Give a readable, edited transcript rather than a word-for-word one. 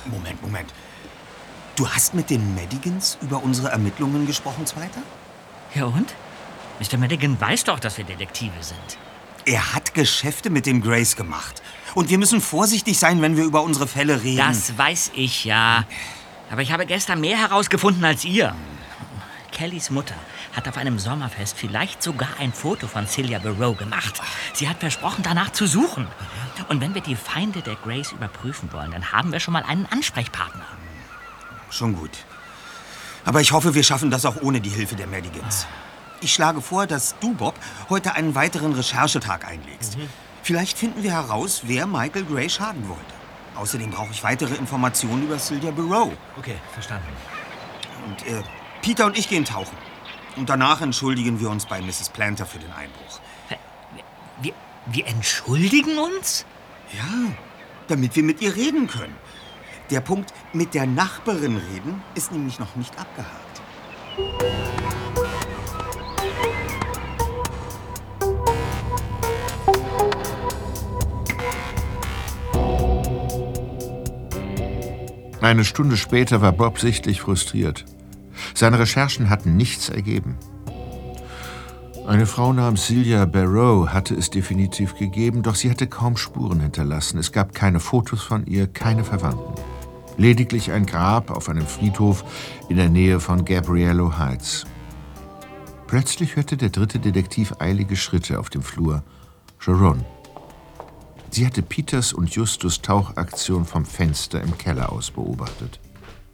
Moment. Du hast mit den Madigans über unsere Ermittlungen gesprochen, Zweiter? Ja und? Mr. Madigan weiß doch, dass wir Detektive sind. Er hat Geschäfte mit den Grays gemacht. Und wir müssen vorsichtig sein, wenn wir über unsere Fälle reden. Das weiß ich ja. Aber ich habe gestern mehr herausgefunden als ihr. Kellys Mutter hat auf einem Sommerfest vielleicht sogar ein Foto von Celia Barrow gemacht. Sie hat versprochen, danach zu suchen. Und wenn wir die Feinde der Grays überprüfen wollen, dann haben wir schon mal einen Ansprechpartner. Schon gut. Aber ich hoffe, wir schaffen das auch ohne die Hilfe der Madigans. Ich schlage vor, dass du, Bob, heute einen weiteren Recherchetag einlegst. Vielleicht finden wir heraus, wer Michael Gray schaden wollte. Außerdem brauche ich weitere Informationen über Celia Barrow. Okay, verstanden. Und Peter und ich gehen tauchen. Und danach entschuldigen wir uns bei Mrs. Planter für den Einbruch. Wir entschuldigen uns? Ja, damit wir mit ihr reden können. Der Punkt mit der Nachbarin reden ist nämlich noch nicht abgehakt. Eine Stunde später war Bob sichtlich frustriert. Seine Recherchen hatten nichts ergeben. Eine Frau namens Celia Barrow hatte es definitiv gegeben, doch sie hatte kaum Spuren hinterlassen. Es gab keine Fotos von ihr, keine Verwandten. Lediglich ein Grab auf einem Friedhof in der Nähe von Gabriello Heights. Plötzlich hörte der dritte Detektiv eilige Schritte auf dem Flur. Sharon. Sie hatte Peters und Justus' Tauchaktion vom Fenster im Keller aus beobachtet.